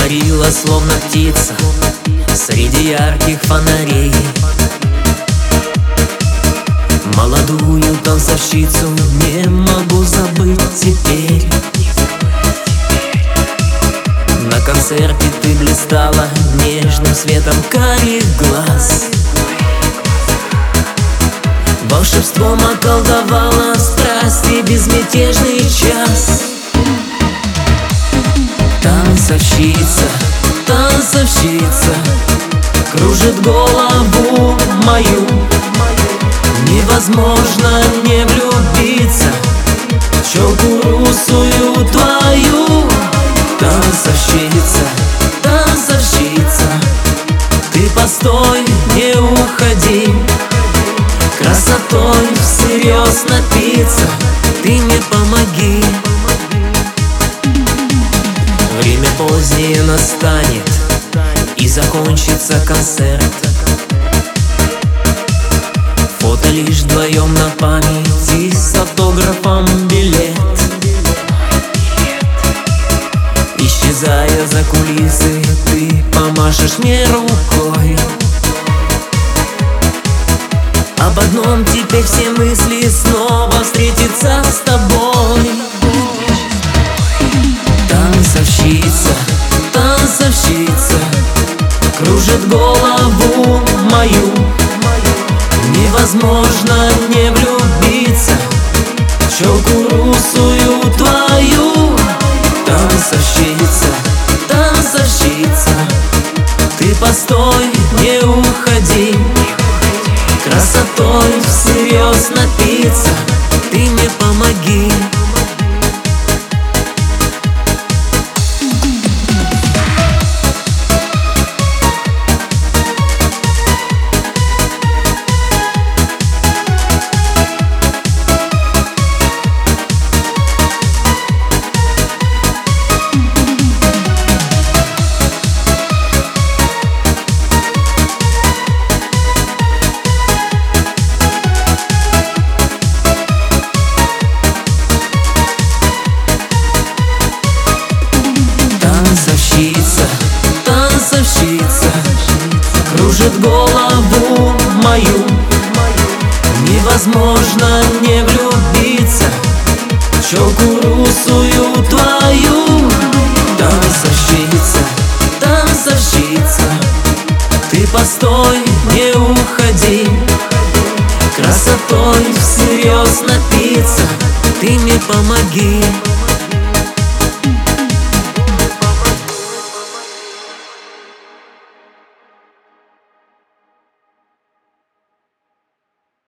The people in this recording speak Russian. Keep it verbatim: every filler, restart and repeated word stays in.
Парила, словно птица, среди ярких фонарей. Молодую танцовщицу не могу забыть теперь. На концерте ты блистала нежным светом карих глаз. Волшебством околдовала страсти безмятежный час. Танцовщица, танцовщица, кружит голову мою. Невозможно не влюбиться в челку русую твою. Танцовщица, танцовщица, ты постой, не уходи. Красотой всерьез напиться ты мне помоги. Время позднее настанет, и закончится концерт. Фото лишь вдвоем на память, и с автографом билет. Исчезая за кулисы, ты помашешь мне рукой. Об одном теперь все мысли, снова встретиться с тобой. Танцовщица, танцовщица, кружит голову мою. Невозможно не влюбиться в челку русую твою. Танцовщица, танцовщица, ты постой, не уходи. Красотой всерьез напиться ты мне помоги. Танцовщица, танцовщица, кружит голову мою. Невозможно не влюбиться в челку русую твою. Танцовщица, танцовщица, ты постой, не уходи. Красотой всерьез напиться ты мне помоги.